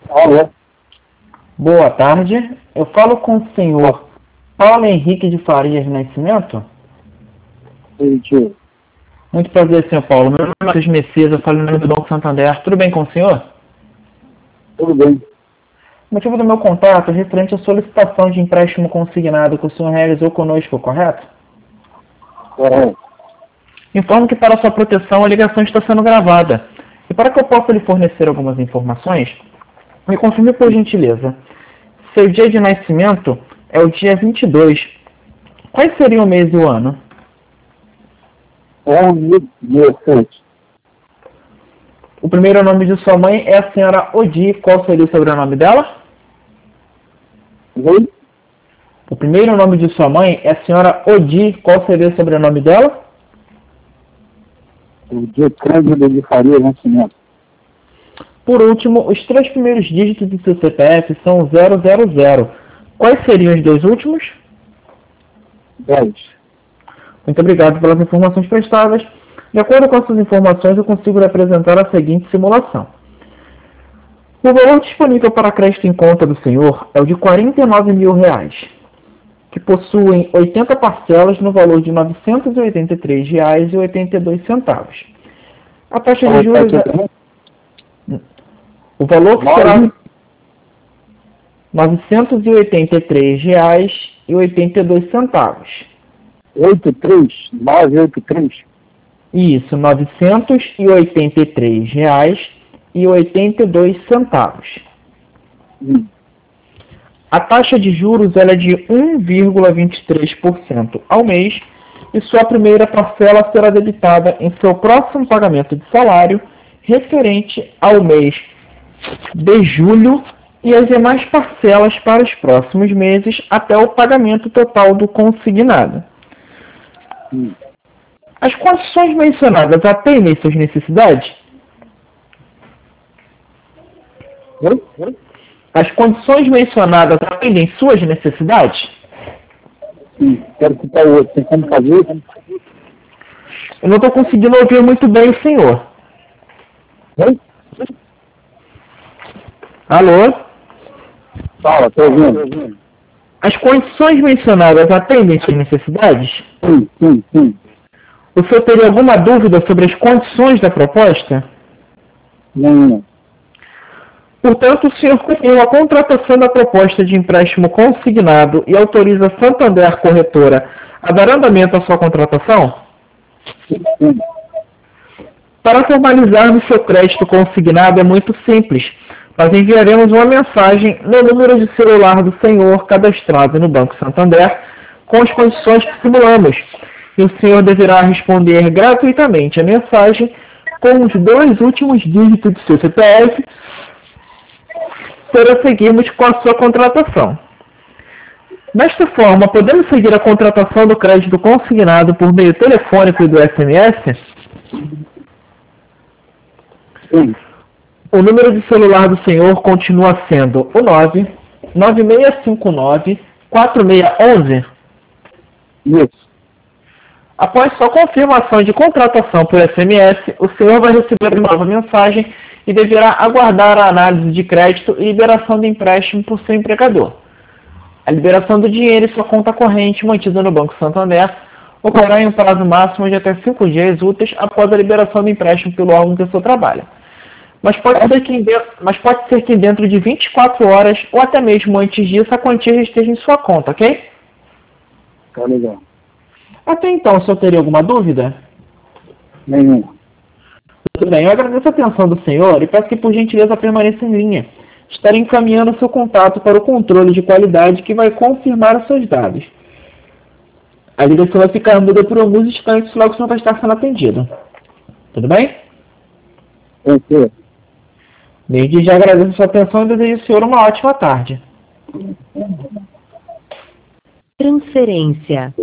Alô? Boa tarde. Eu falo com o senhor Paulo Henrique de Farias Nascimento? Positivo. Muito prazer, senhor Paulo. Meu nome é Matheus Messias, eu falo no nome do Banco Santander. Tudo bem com o senhor? Tudo bem. O motivo do meu contato é referente à solicitação de empréstimo consignado que o senhor realizou conosco, correto? Correto. Informo que para sua proteção a ligação está sendo gravada. E para que eu possa lhe fornecer algumas informações, me confirme por gentileza. Seu dia de nascimento é o dia 22. Quais seriam o mês e o ano? 11/17. O primeiro nome de sua mãe é a senhora Odi. Qual seria o sobrenome dela? Oi? O primeiro nome de sua mãe é a senhora Odi. Qual seria o sobrenome dela? O dia Cândido de Farias Nascimento. Por último, os 3 primeiros dígitos do seu CPF são 000. Quais seriam os 2 últimos? 10. Muito obrigado pelas informações prestadas. De acordo com essas informações, eu consigo lhe apresentar a seguinte simulação. O valor disponível para crédito em conta do senhor é o de R$ 49 mil, que possuem 80 parcelas no valor de R$ 983,82. A taxa de juros... O valor que será R$ 983,82. 983. Isso, R$ 983,82. A taxa de juros ela é de 1,23% ao mês e sua primeira parcela será debitada em seu próximo pagamento de salário referente ao mês de julho e as demais parcelas para os próximos meses até o pagamento total do consignado. As condições mencionadas atendem suas necessidades? As condições mencionadas atendem suas necessidades? Sim. Quero citar o outro. Tem como fazer? Eu não estou conseguindo ouvir muito bem o senhor. Oi? Alô? Fala, estou ouvindo. As condições mencionadas atendem suas necessidades? Sim. O senhor teria alguma dúvida sobre as condições da proposta? Não. Portanto, o senhor cumpriu a contratação da proposta de empréstimo consignado e autoriza a Santander Corretora a dar andamento à sua contratação? Sim. Para formalizarmos seu crédito consignado é muito simples. Nós enviaremos uma mensagem no número de celular do senhor cadastrado no Banco Santander com as condições que simulamos. E o senhor deverá responder gratuitamente a mensagem com os 2 últimos dígitos do seu CPF para seguirmos com a sua contratação. Desta forma, podemos seguir a contratação do crédito consignado por meio telefônico e do SMS? Sim. O número de celular do senhor continua sendo o 99659-4611. Isso. Após sua confirmação de contratação por SMS, o senhor vai receber uma nova mensagem e deverá aguardar a análise de crédito e liberação do empréstimo por seu empregador. A liberação do dinheiro em sua conta corrente mantida no Banco Santander ocorrerá em um prazo máximo de até 5 dias úteis após a liberação do empréstimo pelo órgão que o senhor trabalha. Mas pode ser que dentro de 24 horas ou até mesmo antes disso a quantia já esteja em sua conta, ok? Tá legal. Até então, o senhor teria alguma dúvida? Nenhum. Tudo bem, eu agradeço a atenção do senhor e peço que por gentileza permaneça em linha. Estarei encaminhando o seu contato para o controle de qualidade que vai confirmar os seus dados. A ligação vai ficar muda por alguns instantes logo o senhor vai estar sendo atendido. Tudo bem? Tranquilo. Desde já agradeço a sua atenção e desejo ao senhor uma ótima tarde. Transferência.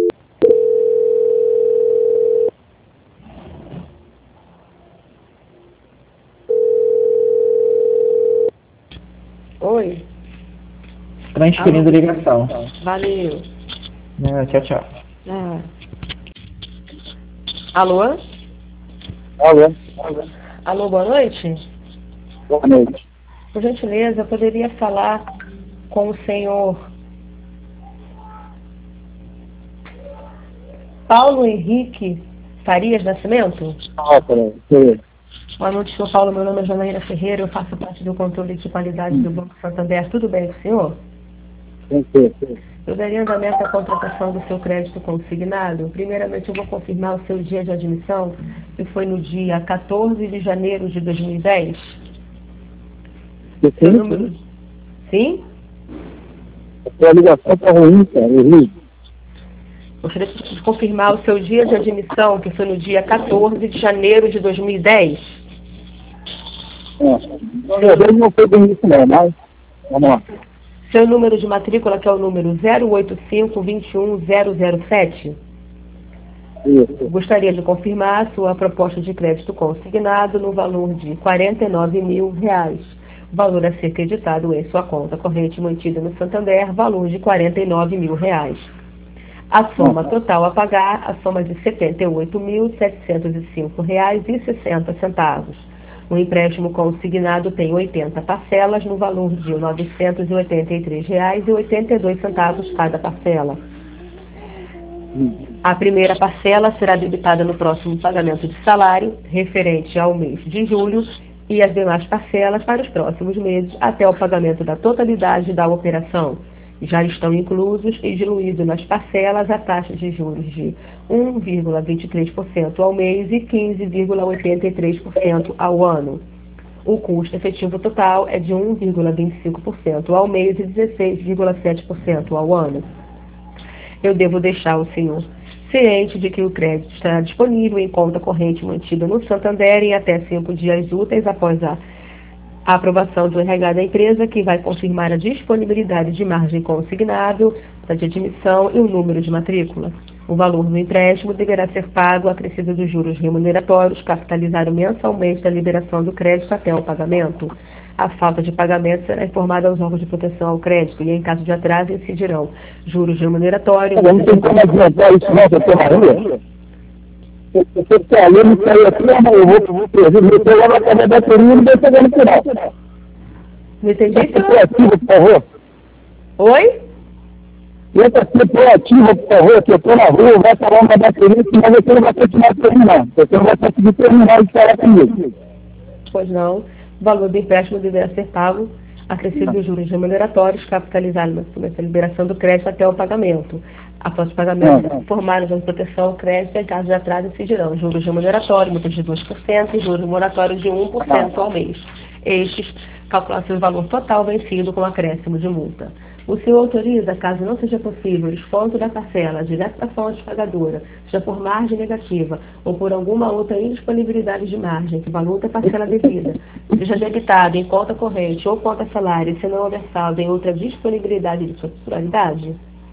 Oi. Transferindo a ligação. Valeu. Tchau. Alô? Alô? Alô, boa noite. Boa noite. Por gentileza, eu poderia falar com o senhor Paulo Henrique Farias Nascimento? Boa noite, senhor Paulo. Meu nome é Janaína Ferreira. Eu faço parte do controle de qualidade do Banco Santander. Tudo bem com o senhor? Eu daria andamento à contratação do seu crédito consignado. Primeiramente, eu vou confirmar o seu dia de admissão, que foi no dia 14 de janeiro de 2010. Seu número... Sim? A ligação está ruim, cara. Gostaria de confirmar o seu dia de admissão, que foi no dia 14 de janeiro de 2010. Na verdade, não foi bem isso, não, mas vamos lá. Seu número de matrícula, que é o número 085-21007. Isso. Gostaria de confirmar a sua proposta de crédito consignado no valor de R$ 49.000. O valor a ser creditado em sua conta corrente mantida no Santander, valor de R$ 49.000. A soma total a pagar, a soma de R$ 78.705,60. O empréstimo consignado tem 80 parcelas no valor de R$ 983,82 cada parcela. A primeira parcela será debitada no próximo pagamento de salário, referente ao mês de julho, e as demais parcelas para os próximos meses, até o pagamento da totalidade da operação. Já estão inclusos e diluídos nas parcelas a taxa de juros de 1,23% ao mês e 15,83% ao ano. O custo efetivo total é de 1,25% ao mês e 16,7% ao ano. Eu devo deixar o senhor ciente de que o crédito estará disponível em conta corrente mantida no Santander em até 5 dias úteis após a aprovação do RH da empresa, que vai confirmar a disponibilidade de margem consignável, de admissão e o número de matrícula. O valor do empréstimo deverá ser pago acrescido dos juros remuneratórios, capitalizado mensalmente da liberação do crédito até o pagamento. A falta de pagamento será informada aos órgãos de proteção ao crédito e, em caso de atraso, incidirão juros remuneratórios. Não tem como adiantar isso, não, doutor Maria. Você está olhando para aí aqui, eu vou perder meu celular na casa da bateria e não vai chegar no final. Não entendi, Tenta ser senhor? proativo, por favor. Oi? Tenta ser proativo, por favor, que eu estou na rua, vai falar na bateria, senão você não vai continuar terminando. Você não vai conseguir terminar de falar comigo. Pois não. O valor do empréstimo deverá ser pago acrescido dos juros remuneratórios, capitalizado na liberação do crédito até o pagamento. Após o pagamento, informados de proteção ao crédito, em caso de atraso, incidirão juros remuneratórios, multas de 2% e juros moratórios de 1% ao mês. Estes calculam-se o valor total vencido com acréscimo de multa. O senhor autoriza, caso não seja possível, o desconto da parcela direto da fonte pagadora, seja por margem negativa ou por alguma outra indisponibilidade de margem, que valor da parcela devida, seja debitado em conta corrente ou conta salário, se não houver saldo em outra disponibilidade de sua titularidade?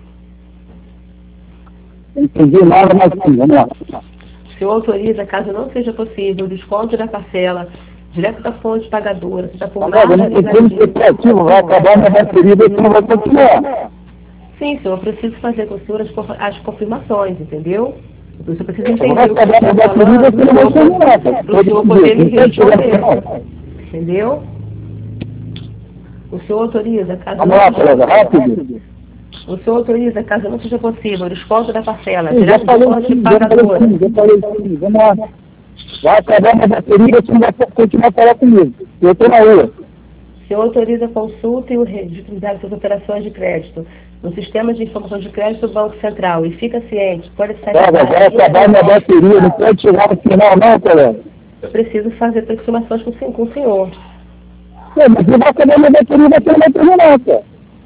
Entendi nada, mas sim, vamos lá. O senhor autoriza, caso não seja possível, o desconto da parcela direto da fonte pagadora, seja por margem Não tem como ser proativo, vai acabar na bateria, você não vai continuar. Sim, senhor, eu preciso fazer com o senhor as confirmações, entendeu? O senhor precisa Vai entender o que acabar na eu estou bateria, falando, você não vai terminar. para o senhor poder me responder, entendeu? O senhor autoriza, caso Vamos lá, colega, rápido. o senhor autoriza, caso não seja possível, o desconto da parcela Sim, já direto da falei fonte sim, pagadora. vamos lá. Vai acabar na bateria, você não vai continuar a falar comigo. Eu estou na rua. O senhor autoriza a consulta e o registro das suas operações de crédito no sistema de informação de crédito do Banco Central e fica ciente, pode ser... Vai acabar na bateria, não pode chegar no final não, colega. Eu preciso fazer confirmações com o senhor. Mas você vai acabar na bateria, você não vai terminar, cara.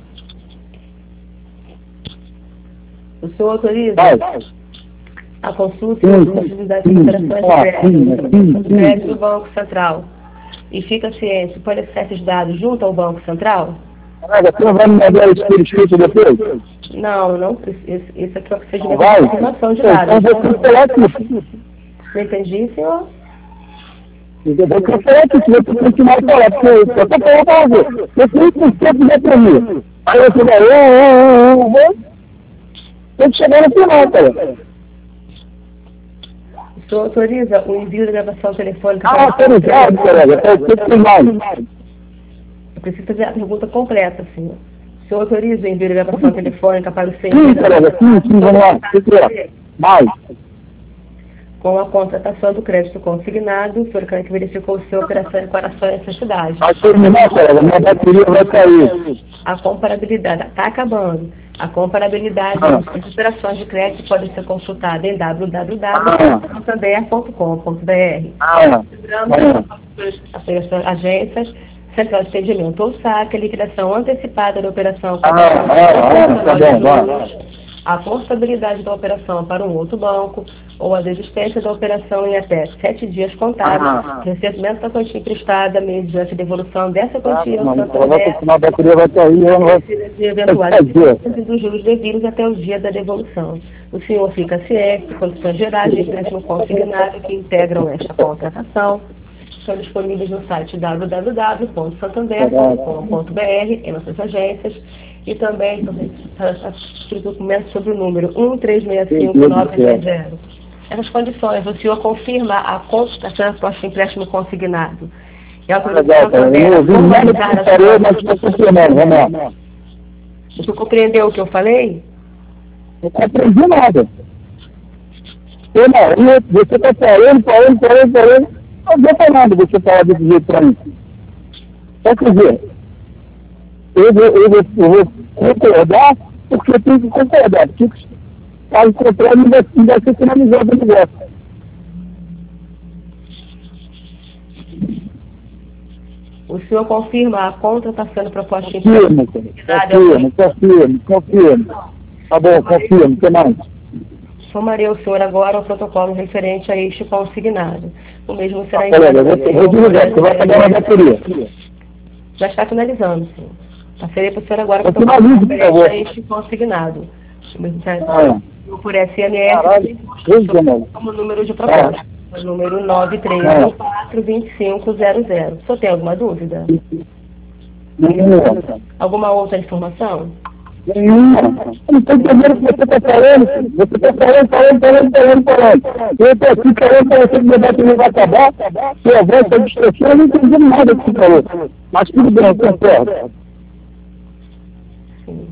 O senhor autoriza Vai. a consulta e o registro das suas operações de crédito do Banco Central e fica ciente, pode acessar esses dados junto ao Banco Central? Colega, você não vai me mandar esse escrito depois? Não preciso. Isso aqui é o procedimento Vai. de confirmação de dados. Então vou cancelar aqui. Não entendi, senhor? Eu vou cancelar aqui, se você continuar a falar, porque eu estou falando para você. Eu tenho que ter de bateria. Aí você vai, tem que chegar no final, cara. O senhor autoriza o envio da gravação telefônica? Autorizado, colega, tem mais. Eu preciso fazer a pergunta completa, senhor. O senhor autoriza o envio de gravação telefônica para o senhor? Sim, colega, sim, vamos lá. Mais. Com a contratação do crédito consignado, o senhor que verificou o seu operação em coração e necessidade. Vai terminar, colega, minha bateria vai cair. A comparabilidade, está acabando. A comparabilidade das operações de crédito pode ser consultada em www.santander.com.br. Agências, Central de Atendimento ou SAC, liquidação antecipada da operação. A portabilidade da operação para um outro banco ou a desistência da operação em até 7 dias contábeis, recebimento da quantia emprestada mediante a devolução dessa quantia ao Santander, a bateria vai cair, eu não vou de eventuais dos juros devidos até o dia da devolução. O senhor fica ciente de condições gerais de empréstimo consignado que integram esta contratação. Estão disponíveis no site www.santander.com.br, em nossas agências, e também está escrito documento sobre o número 1365930. Essas condições, o senhor confirma a contratação do empréstimo consignado. E a autorização também a formalizar o senhor compreendeu o que eu falei? Não compreendi nada. Você está falando. Não adianta nada você falar desse jeito para mim. Quer dizer, eu vou concordar porque eu tenho que concordar. Porque caso contrário, não vai ser finalizado o negócio. O senhor confirma a conta está sendo proposta em Confirmo. Tá bom, confirmo. O que mais? Somarei o senhor agora ao protocolo referente a este consignado. O mesmo será enviado. Vou desligar, você vai pegar uma bateria. Já está finalizando, senhor. Passarei para o senhor agora o protocolo referente a este consignado. O mesmo será por SMS como número de proposta. O número 93142500. O senhor tem alguma dúvida? Nenhuma. Alguma outra informação? Nenhuma. Eu não estou entendendo o que você está falando. Você está falando. Eu estou aqui falando para você que o debate não vai acabar. Sua voz está distorcida, eu não entendi nada do que você falou. Mas tudo bem, eu concordo. Sim.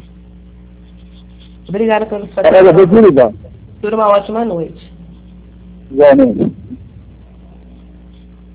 Obrigada pelo seu tempo. Tenha uma ótima noite. Igualmente.